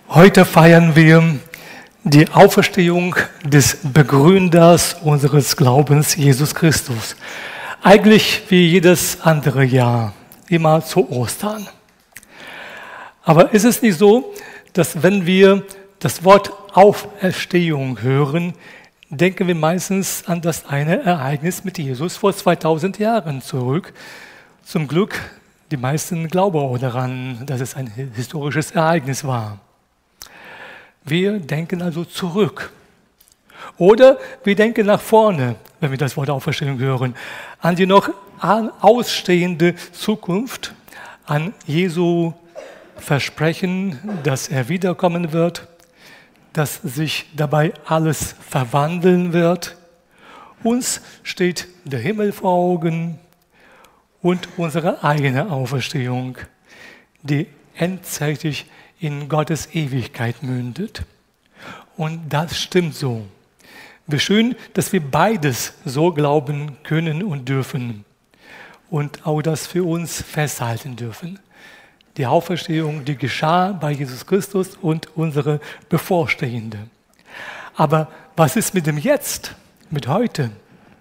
Heute feiern wir die Auferstehung des Begründers unseres Glaubens, Jesus Christus. Eigentlich wie jedes andere Jahr, immer zu Ostern. Aber ist es nicht so, dass wenn wir das Wort Auferstehung hören, denken wir meistens an das eine Ereignis mit Jesus vor 2000 Jahren zurück. Zum Glück, die meisten glauben auch daran, dass es ein historisches Ereignis war. Wir denken also zurück. Oder wir denken nach vorne, wenn wir das Wort Auferstehung hören, an die noch ausstehende Zukunft, an Jesu Versprechen, dass er wiederkommen wird, dass sich dabei alles verwandeln wird. Uns steht der Himmel vor Augen und unsere eigene Auferstehung, die endzeitig in Gottes Ewigkeit mündet. Und das stimmt so. Wie schön, dass wir beides so glauben können und dürfen und auch das für uns festhalten dürfen. Die Auferstehung, die geschah bei Jesus Christus und unsere bevorstehende. Aber was ist mit dem Jetzt, mit heute?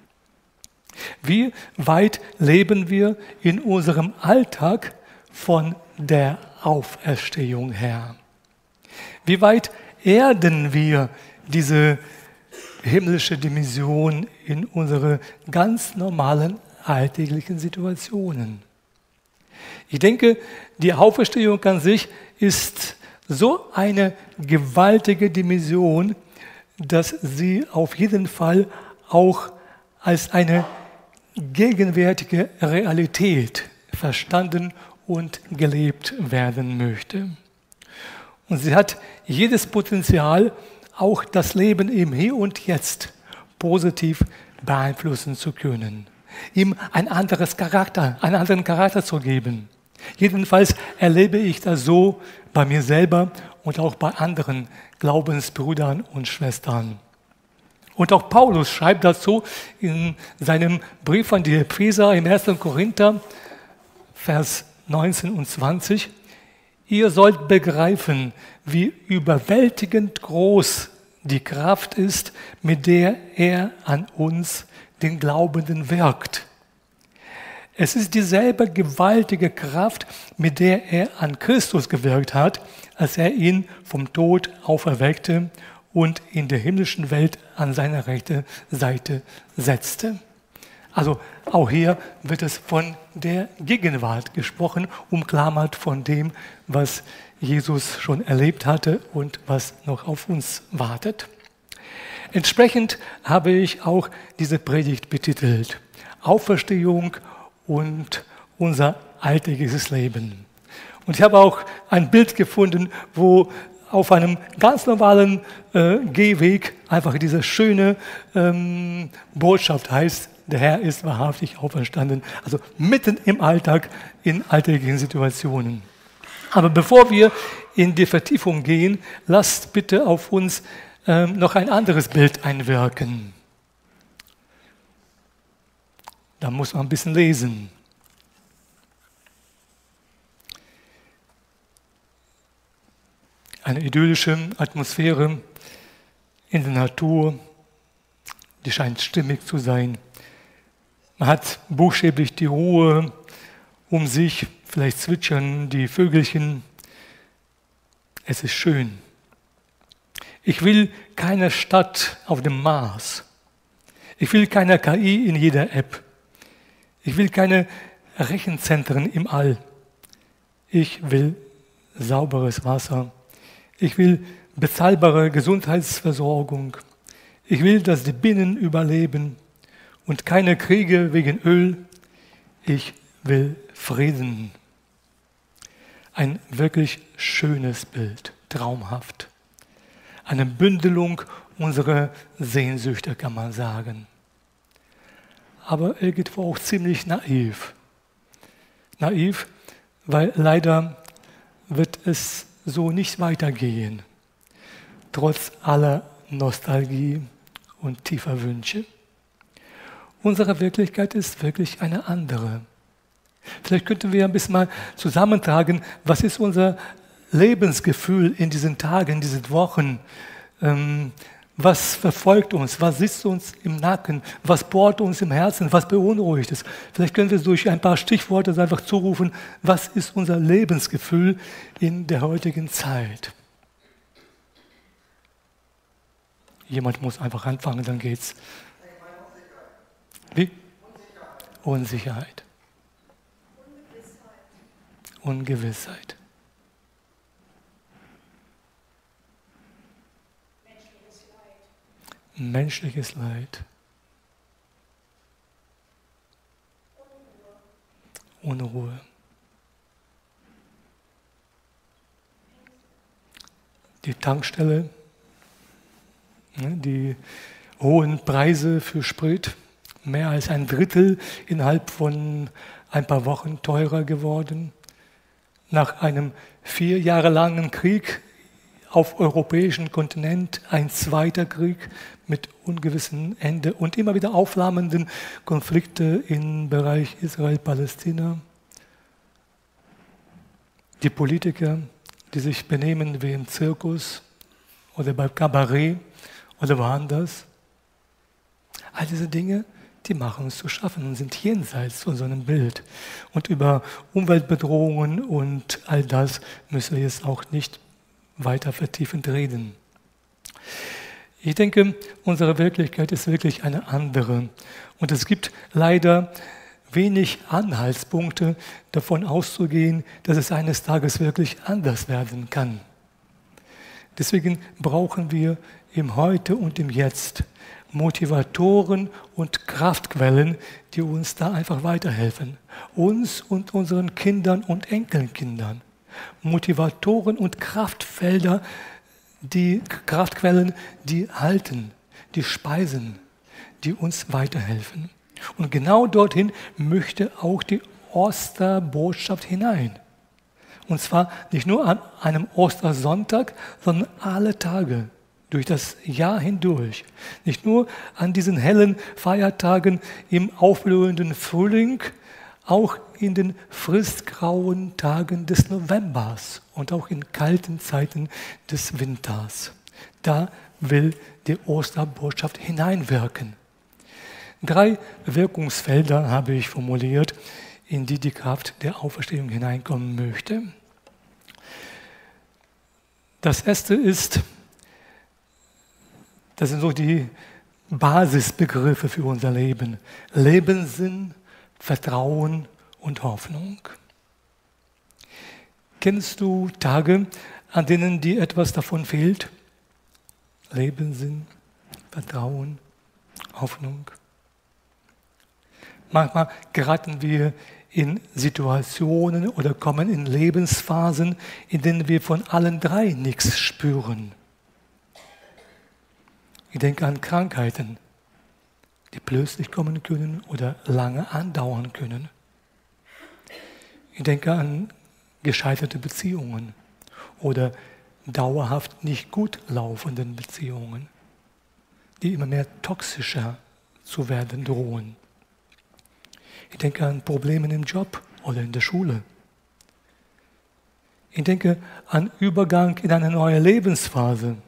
Wie weit leben wir in unserem Alltag von der Auferstehung her? Wie weit erden wir diese himmlische Dimension in unsere ganz normalen alltäglichen Situationen? Ich denke, die Auferstehung an sich ist so eine gewaltige Dimension, dass sie auf jeden Fall auch als eine gegenwärtige Realität verstanden und gelebt werden möchte. Und sie hat jedes Potenzial, auch das Leben im Hier und Jetzt positiv beeinflussen zu können. Ihm einen anderen Charakter zu geben. Jedenfalls erlebe ich das so bei mir selber und auch bei anderen Glaubensbrüdern und Schwestern. Und auch Paulus schreibt dazu in seinem Brief an die Epheser im 1. Korinther, Vers 19 und 20. Ihr sollt begreifen, wie überwältigend groß die Kraft ist, mit der er an uns, den Glaubenden, wirkt. Es ist dieselbe gewaltige Kraft, mit der er an Christus gewirkt hat, als er ihn vom Tod auferweckte und in der himmlischen Welt an seine rechte Seite setzte. Also auch hier wird es von der Gegenwart gesprochen, umklammert von dem, was Jesus schon erlebt hatte und was noch auf uns wartet. Entsprechend habe ich auch diese Predigt betitelt: Auferstehung und unser alltägliches Leben. Und ich habe auch ein Bild gefunden, wo auf einem ganz normalen Gehweg einfach diese schöne Botschaft heißt: Der Herr ist wahrhaftig auferstanden. Also mitten im Alltag, in alltäglichen Situationen. Aber bevor wir in die Vertiefung gehen, lasst bitte auf uns noch ein anderes Bild einwirken. Da muss man ein bisschen lesen. Eine idyllische Atmosphäre in der Natur, die scheint stimmig zu sein. Man hat buchstäblich die Ruhe um sich, vielleicht zwitschern die Vögelchen. Es ist schön. Ich will keine Stadt auf dem Mars. Ich will keine KI in jeder App. Ich will keine Rechenzentren im All. Ich will sauberes Wasser. Ich will bezahlbare Gesundheitsversorgung. Ich will, dass die Bienen überleben und keine Kriege wegen Öl. Ich will Frieden. Ein wirklich schönes Bild, traumhaft. Eine Bündelung unserer Sehnsüchte, kann man sagen. Aber irgendwo auch ziemlich naiv. Naiv, weil leider wird es so nicht weitergehen, trotz aller Nostalgie und tiefer Wünsche. Unsere Wirklichkeit ist wirklich eine andere. Vielleicht könnten wir ein bisschen mal zusammentragen, was ist unser Lebensgefühl in diesen Tagen, in diesen Wochen? Was verfolgt uns? Was sitzt uns im Nacken? Was bohrt uns im Herzen? Was beunruhigt es? Vielleicht können wir durch ein paar Stichworte einfach zurufen, was ist unser Lebensgefühl in der heutigen Zeit? Jemand muss einfach anfangen, dann geht's. Wie? Unsicherheit. Ungewissheit. Menschliches Leid. Unruhe. Die Tankstelle, die hohen Preise für Sprit, mehr als ein Drittel innerhalb von ein paar Wochen teurer geworden. Nach einem 4 Jahre langen Krieg auf europäischem Kontinent ein zweiter Krieg mit ungewissem Ende und immer wieder aufflammenden Konflikte im Bereich Israel-Palästina. Die Politiker, die sich benehmen wie im Zirkus oder beim Kabarett oder woanders. All diese Dinge, die machen uns zu schaffen und sind jenseits von so einem Bild. Und über Umweltbedrohungen und all das müssen wir jetzt auch nicht weiter vertiefend reden. Ich denke, unsere Wirklichkeit ist wirklich eine andere. Und es gibt leider wenig Anhaltspunkte, davon auszugehen, dass es eines Tages wirklich anders werden kann. Deswegen brauchen wir im Heute und im Jetzt Motivatoren und Kraftquellen, die uns da einfach weiterhelfen. Uns und unseren Kindern und Enkelkindern. Motivatoren und Kraftfelder, die Kraftquellen, die halten, die speisen, die uns weiterhelfen. Und genau dorthin möchte auch die Osterbotschaft hinein. Und zwar nicht nur an einem Ostersonntag, sondern alle Tage durch das Jahr hindurch. Nicht nur an diesen hellen Feiertagen im aufblühenden Frühling, auch in den fristgrauen Tagen des Novembers und auch in kalten Zeiten des Winters. Da will die Osterbotschaft hineinwirken. 3 Wirkungsfelder habe ich formuliert, in die die Kraft der Auferstehung hineinkommen möchte. Das erste ist, das sind so die Basisbegriffe für unser Leben. Lebenssinn, Vertrauen und Hoffnung. Kennst du Tage, an denen dir etwas davon fehlt? Lebenssinn, Vertrauen, Hoffnung. Manchmal geraten wir in Situationen oder kommen in Lebensphasen, in denen wir von allen 3 nichts spüren. Ich denke an Krankheiten, die plötzlich kommen können oder lange andauern können. Ich denke an gescheiterte Beziehungen oder dauerhaft nicht gut laufenden Beziehungen, die immer mehr toxischer zu werden drohen. Ich denke an Probleme im Job oder in der Schule. Ich denke an Übergang in eine neue Lebensphase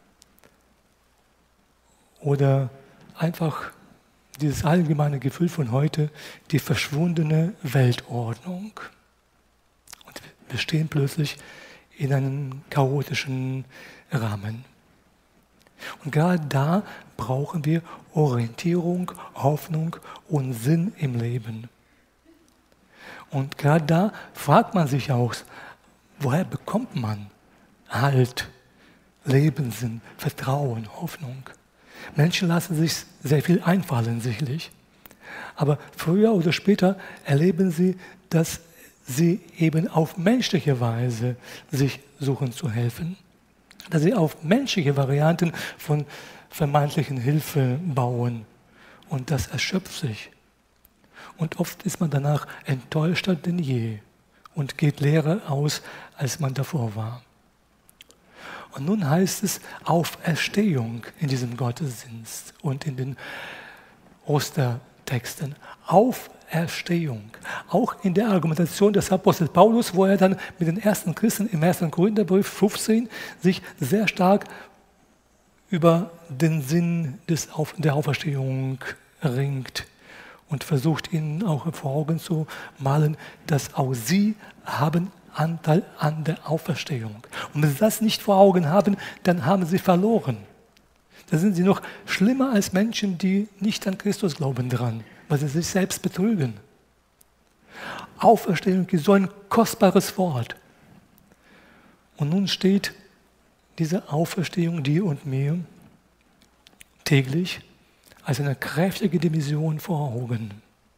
oder einfach dieses allgemeine Gefühl von heute, die verschwundene Weltordnung. Und wir stehen plötzlich in einem chaotischen Rahmen. Und gerade da brauchen wir Orientierung, Hoffnung und Sinn im Leben. Und gerade da fragt man sich auch, woher bekommt man Halt, Lebenssinn, Vertrauen, Hoffnung? Menschen lassen sich sehr viel einfallen, sicherlich. Aber früher oder später erleben sie, dass sie eben auf menschliche Weise sich suchen zu helfen. Dass sie auf menschliche Varianten von vermeintlichen Hilfe bauen. Und das erschöpft sich. Und oft ist man danach enttäuschter denn je und geht leerer aus, als man davor war. Und nun heißt es Auferstehung in diesem Gottesdienst und in den Ostertexten. Auferstehung Auferstehung. Auch in der Argumentation des Apostels Paulus, wo er dann mit den ersten Christen im 1. Korintherbrief 15 sich sehr stark über den Sinn der Auferstehung ringt und versucht ihnen auch vor Augen zu malen, dass auch sie haben Anteil an der Auferstehung. Und wenn sie das nicht vor Augen haben, dann haben sie verloren. Da sind sie noch schlimmer als Menschen, die nicht an Christus glauben dran, weil sie sich selbst betrügen. Auferstehung ist so ein kostbares Wort. Und nun steht diese Auferstehung dir und mir täglich als eine kräftige Dimension vor Augen.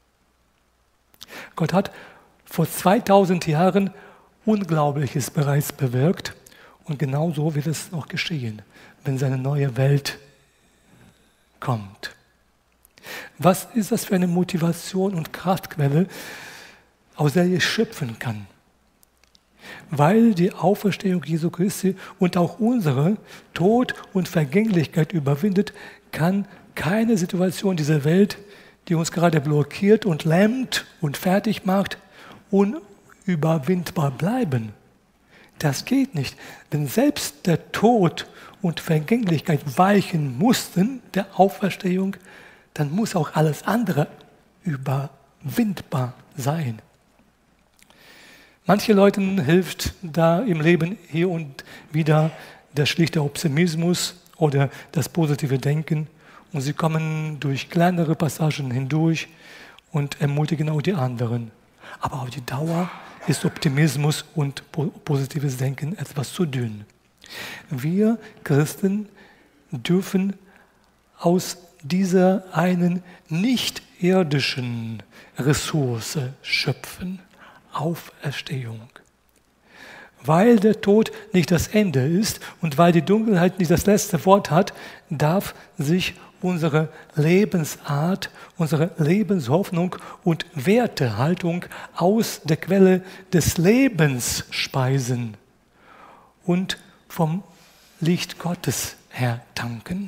Gott hat vor 2000 Jahren Unglaubliches bereits bewirkt und genauso wird es noch geschehen, wenn seine neue Welt kommt. Was ist das für eine Motivation und Kraftquelle, aus der ich schöpfen kann? Weil die Auferstehung Jesu Christi und auch unsere Tod und Vergänglichkeit überwindet, kann keine Situation dieser Welt, die uns gerade blockiert und lähmt und fertig macht, unüberwindbar bleiben. Das geht nicht. Wenn selbst der Tod und Vergänglichkeit weichen mussten, der Auferstehung, dann muss auch alles andere überwindbar sein. Manchen Leuten hilft da im Leben hier und wieder der schlichte Optimismus oder das positive Denken und sie kommen durch kleinere Passagen hindurch und ermutigen auch die anderen. Aber auf die Dauer ist Optimismus und positives Denken etwas zu dünn. Wir Christen dürfen aus dieser einen nicht irdischen Ressource schöpfen, Auferstehung. Weil der Tod nicht das Ende ist und weil die Dunkelheit nicht das letzte Wort hat, darf sich unsere Lebensart, unsere Lebenshoffnung und Wertehaltung aus der Quelle des Lebens speisen und vom Licht Gottes her tanken.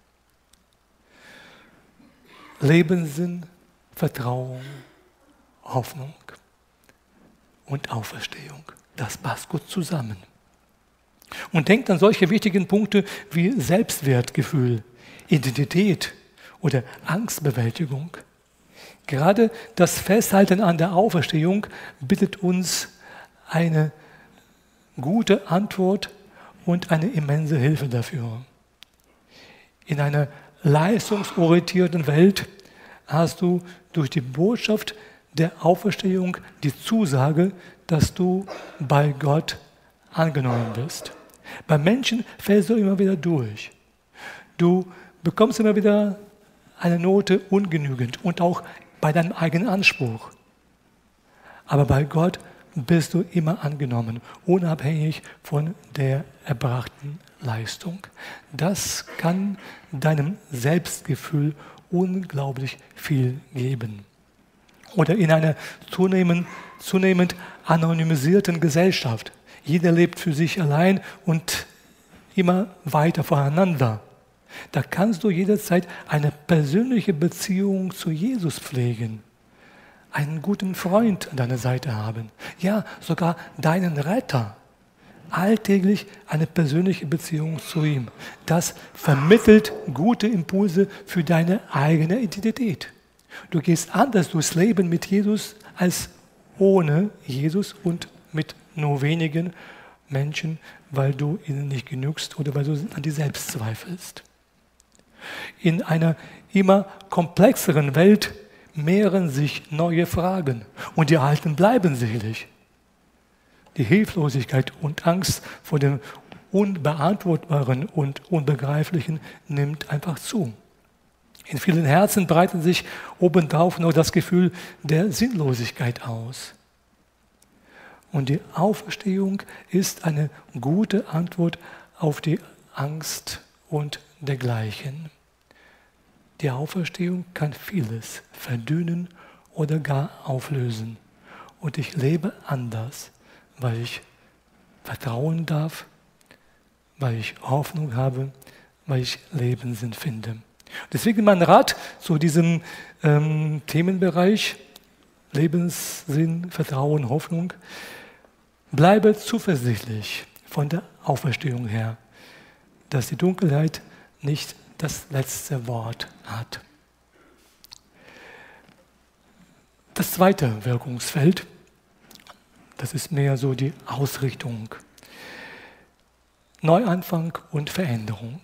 Lebenssinn, Vertrauen, Hoffnung und Auferstehung. Das passt gut zusammen. Und denkt an solche wichtigen Punkte wie Selbstwertgefühl, Identität oder Angstbewältigung. Gerade das Festhalten an der Auferstehung bittet uns eine gute Antwort und eine immense Hilfe dafür. In einer leistungsorientierten Welt hast du durch die Botschaft der Auferstehung die Zusage, dass du bei Gott angenommen bist. Bei Menschen fällst du immer wieder durch. Du bekommst immer wieder eine Note ungenügend und auch bei deinem eigenen Anspruch. Aber bei Gott bist du immer angenommen, unabhängig von der erbrachten Leistung. Das kann deinem Selbstgefühl unglaublich viel geben. Oder in einer zunehmend anonymisierten Gesellschaft. Jeder lebt für sich allein und immer weiter voneinander. Da kannst du jederzeit eine persönliche Beziehung zu Jesus pflegen, einen guten Freund an deiner Seite haben, ja, sogar deinen Retter. Alltäglich eine persönliche Beziehung zu ihm. Das vermittelt gute Impulse für deine eigene Identität. Du gehst anders durchs Leben mit Jesus als ohne Jesus und mit nur wenigen Menschen, weil du ihnen nicht genügst oder weil du an dir selbst zweifelst. In einer immer komplexeren Welt mehren sich neue Fragen und die alten bleiben sicherlich. Die Hilflosigkeit und Angst vor dem Unbeantwortbaren und Unbegreiflichen nimmt einfach zu. In vielen Herzen breitet sich obendrauf nur das Gefühl der Sinnlosigkeit aus. Und die Auferstehung ist eine gute Antwort auf die Angst und dergleichen. Die Auferstehung kann vieles verdünnen oder gar auflösen. Und ich lebe anders, weil ich vertrauen darf, weil ich Hoffnung habe, weil ich Lebenssinn finde. Deswegen mein Rat zu diesem Themenbereich Lebenssinn, Vertrauen, Hoffnung. Bleibe zuversichtlich von der Auferstehung her, dass die Dunkelheit nicht das letzte Wort hat. Das zweite Wirkungsfeld, das ist mehr so die Ausrichtung. Neuanfang und Veränderung.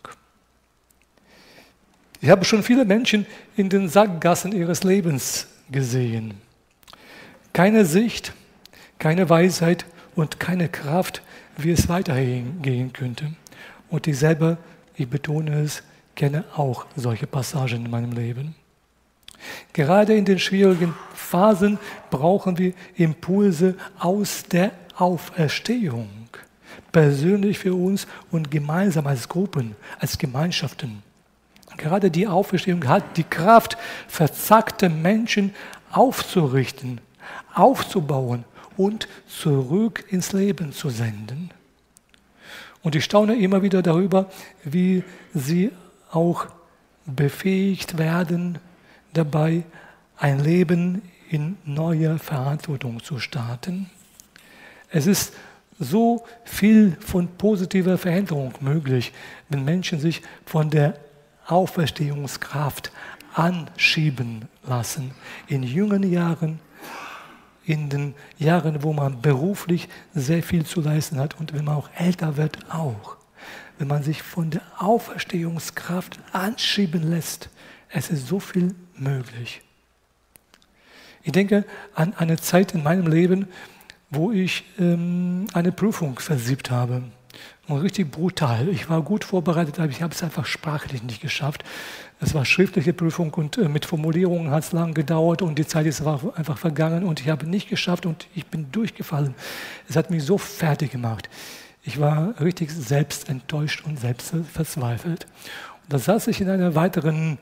Ich habe schon viele Menschen in den Sackgassen ihres Lebens gesehen. Keine Sicht, keine Weisheit und keine Kraft, wie es weitergehen könnte. Und ich selber, ich betone es, kenne auch solche Passagen in meinem Leben. Gerade in den schwierigen Phasen brauchen wir Impulse aus der Auferstehung. Persönlich für uns und gemeinsam als Gruppen, als Gemeinschaften. Gerade die Auferstehung hat die Kraft, verzackte Menschen aufzurichten, aufzubauen und zurück ins Leben zu senden. Und ich staune immer wieder darüber, wie sie auch befähigt werden, dabei ein Leben in neuer Verantwortung zu starten. Es ist so viel von positiver Veränderung möglich, wenn Menschen sich von der Auferstehungskraft anschieben lassen. In jungen Jahren, in den Jahren, wo man beruflich sehr viel zu leisten hat und wenn man auch älter wird, auch. Wenn man sich von der Auferstehungskraft anschieben lässt, es ist so viel möglich. Ich denke an eine Zeit in meinem Leben, wo ich eine Prüfung versiebt habe. Und richtig brutal. Ich war gut vorbereitet, aber ich habe es einfach sprachlich nicht geschafft. Es war schriftliche Prüfung und mit Formulierungen hat es lang gedauert und die Zeit ist einfach vergangen und ich habe nicht geschafft und ich bin durchgefallen. Es hat mich so fertig gemacht. Ich war richtig selbst enttäuscht und selbst verzweifelt. Und da saß ich in einer weiteren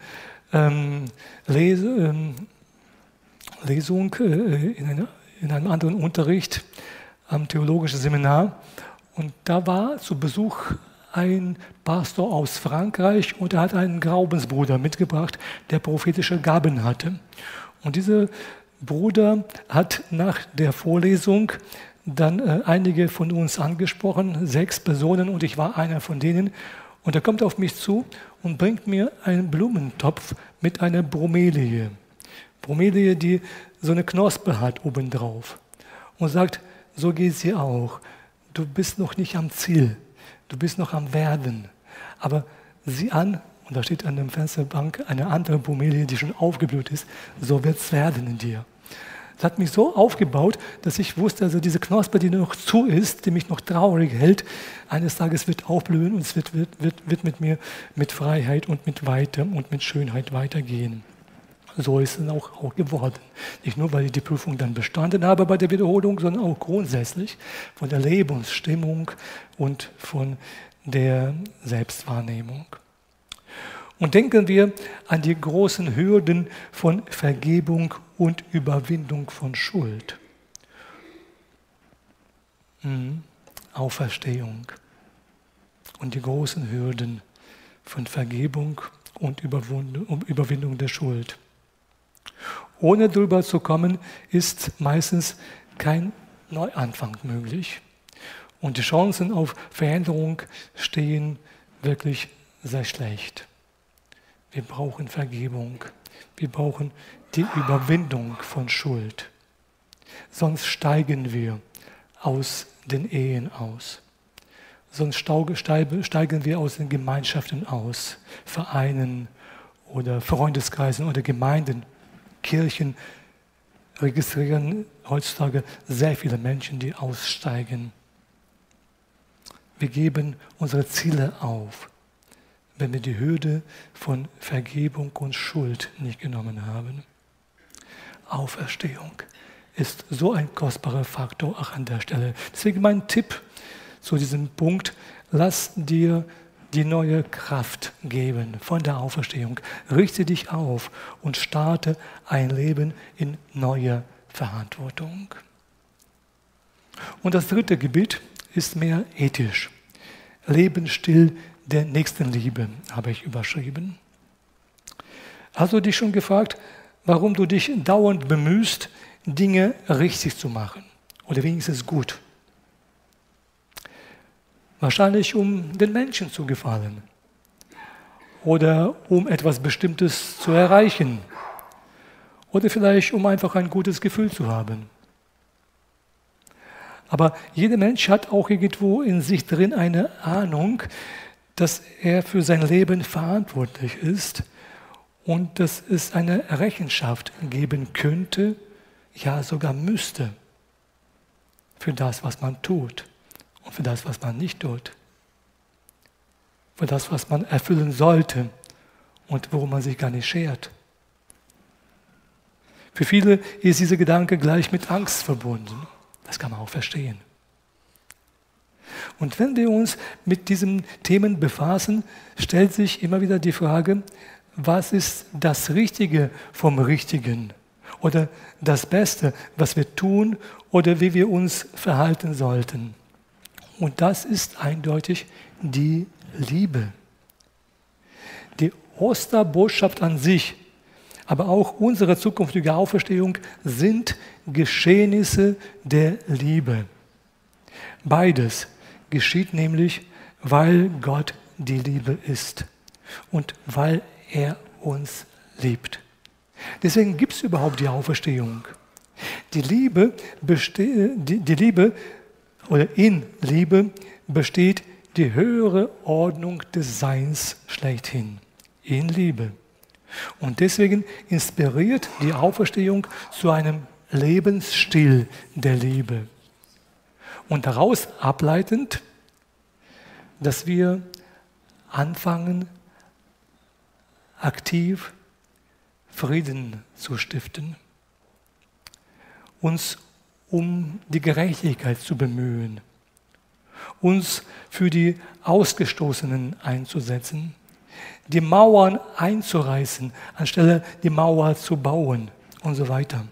Lesung, in einem anderen Unterricht am theologischen Seminar. Und da war zu Besuch ein Pastor aus Frankreich und er hat einen Glaubensbruder mitgebracht, der prophetische Gaben hatte. Und dieser Bruder hat nach der Vorlesung dann einige von uns angesprochen, 6 Personen und ich war einer von denen. Und er kommt auf mich zu und bringt mir einen Blumentopf mit einer Bromelie. Bromelie, die so eine Knospe hat obendrauf. Und sagt, so geht es dir auch. Du bist noch nicht am Ziel, du bist noch am Werden. Aber sieh an, und da steht an der Fensterbank eine andere Bromelie, die schon aufgeblüht ist, so wird es werden in dir. Das hat mich so aufgebaut, dass ich wusste, also diese Knospe, die noch zu ist, die mich noch traurig hält, eines Tages wird aufblühen und es wird mit mir mit Freiheit und mit Weite und mit Schönheit weitergehen. So ist es auch geworden. Nicht nur, weil ich die Prüfung dann bestanden habe bei der Wiederholung, sondern auch grundsätzlich von der Lebensstimmung und von der Selbstwahrnehmung. Und denken wir an die großen Hürden von Vergebung und Überwindung von Schuld. Auferstehung und die großen Hürden von Vergebung und Überwindung der Schuld. Ohne drüber zu kommen, ist meistens kein Neuanfang möglich. Und die Chancen auf Veränderung stehen wirklich sehr schlecht. Wir brauchen Vergebung. Wir brauchen die Überwindung von Schuld. Sonst steigen wir aus den Ehen aus. Sonst steigen wir aus den Gemeinschaften aus, Vereinen oder Freundeskreisen oder Gemeinden. Kirchen registrieren heutzutage sehr viele Menschen, die aussteigen. Wir geben unsere Ziele auf, wenn wir die Hürde von Vergebung und Schuld nicht genommen haben. Auferstehung ist so ein kostbarer Faktor auch an der Stelle. Deswegen mein Tipp zu diesem Punkt, lass dir die neue Kraft geben von der Auferstehung. Richte dich auf und starte ein Leben in neuer Verantwortung. Und das dritte Gebiet ist mehr ethisch. Lebensstil der Nächstenliebe habe ich überschrieben. Hast du dich schon gefragt, warum du dich dauernd bemühst, Dinge richtig zu machen oder wenigstens gut. Wahrscheinlich um den Menschen zu gefallen oder um etwas Bestimmtes zu erreichen oder vielleicht um einfach ein gutes Gefühl zu haben. Aber jeder Mensch hat auch irgendwo in sich drin eine Ahnung, dass er für sein Leben verantwortlich ist und dass es eine Rechenschaft geben könnte, ja sogar müsste, für das, was man tut und für das, was man nicht tut, für das, was man erfüllen sollte und worum man sich gar nicht schert. Für viele ist dieser Gedanke gleich mit Angst verbunden. Das kann man auch verstehen. Und wenn wir uns mit diesen Themen befassen, stellt sich immer wieder die Frage, was ist das Richtige vom Richtigen? Oder das Beste, was wir tun oder wie wir uns verhalten sollten? Und das ist eindeutig die Liebe. Die Osterbotschaft an sich, aber auch unsere zukünftige Auferstehung sind Geschehnisse der Liebe. Beides geschieht nämlich, weil Gott die Liebe ist und weil er uns liebt. Deswegen gibt es überhaupt die Auferstehung. In Liebe besteht die höhere Ordnung des Seins schlechthin. In Liebe. Und deswegen inspiriert die Auferstehung zu einem Lebensstil der Liebe. Und daraus ableitend, dass wir anfangen, aktiv Frieden zu stiften, uns um die Gerechtigkeit zu bemühen, uns für die Ausgestoßenen einzusetzen, die Mauern einzureißen, anstelle die Mauer zu bauen und so weiter.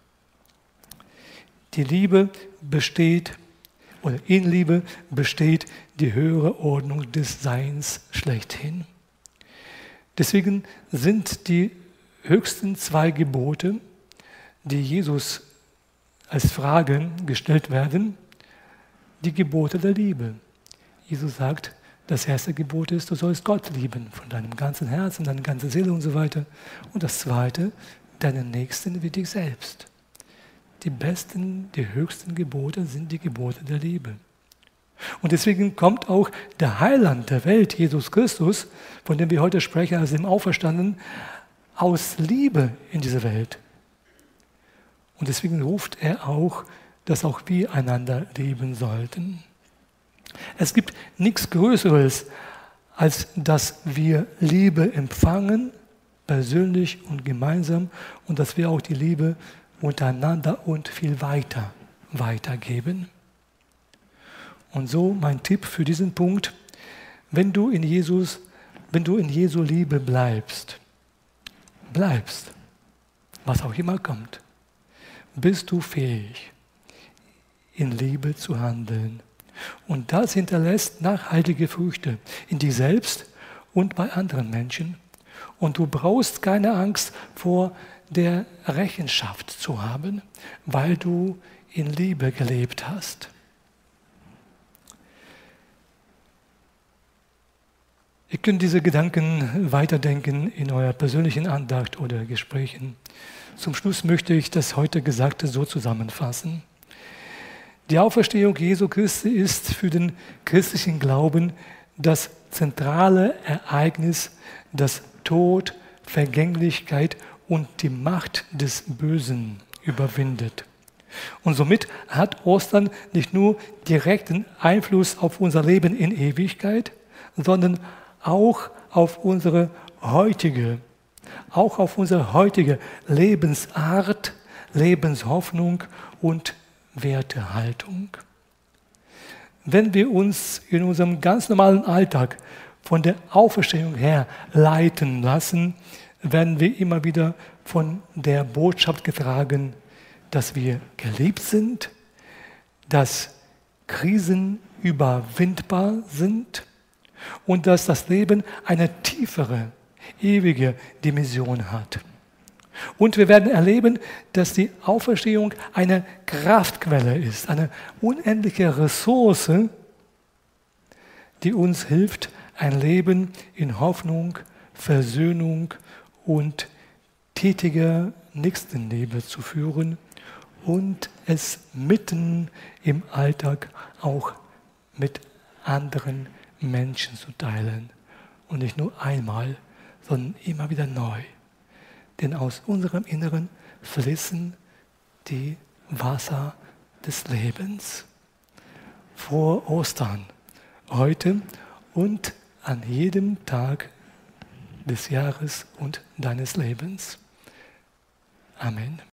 Die Liebe besteht, oder in Liebe besteht die höhere Ordnung des Seins schlechthin. Deswegen sind die höchsten 2 Gebote, die Jesus als Frage gestellt werden, die Gebote der Liebe. Jesus sagt, das erste Gebot ist, du sollst Gott lieben, von deinem ganzen Herzen, deiner ganzen Seele und so weiter. Und das zweite, deinen Nächsten wie dich selbst. Die besten, die höchsten Gebote sind die Gebote der Liebe. Und deswegen kommt auch der Heiland der Welt, Jesus Christus, von dem wir heute sprechen, als dem Auferstandenen, aus Liebe in diese Welt. Und deswegen ruft er auch, dass auch wir einander lieben sollten. Es gibt nichts Größeres, als dass wir Liebe empfangen, persönlich und gemeinsam, und dass wir auch die Liebe untereinander und viel weitergeben. Und so mein Tipp für diesen Punkt, wenn du in Jesu Liebe bleibst, was auch immer kommt, bist du fähig, in Liebe zu handeln. Und das hinterlässt nachhaltige Früchte in dir selbst und bei anderen Menschen. Und du brauchst keine Angst vor der Rechenschaft zu haben, weil du in Liebe gelebt hast. Ihr könnt diese Gedanken weiterdenken in eurer persönlichen Andacht oder Gesprächen. Zum Schluss möchte ich das heute Gesagte so zusammenfassen. Die Auferstehung Jesu Christi ist für den christlichen Glauben das zentrale Ereignis, das Tod, Vergänglichkeit und die Macht des Bösen überwindet. Und somit hat Ostern nicht nur direkten Einfluss auf unser Leben in Ewigkeit, sondern auch auf unsere heutige Lebensart, Lebenshoffnung und Wertehaltung. Wenn wir uns in unserem ganz normalen Alltag von der Auferstehung her leiten lassen, werden wir immer wieder von der Botschaft getragen, dass wir geliebt sind, dass Krisen überwindbar sind und dass das Leben eine tiefere, ewige Dimension hat. Und wir werden erleben, dass die Auferstehung eine Kraftquelle ist, eine unendliche Ressource, die uns hilft, ein Leben in Hoffnung, Versöhnung und tätiger Nächstenliebe zu führen und es mitten im Alltag auch mit anderen Menschen zu teilen. Und nicht nur einmal, sondern immer wieder neu. Denn aus unserem Inneren fließen die Wasser des Lebens. Vor Ostern, heute und an jedem Tag des Jahres und deines Lebens. Amen.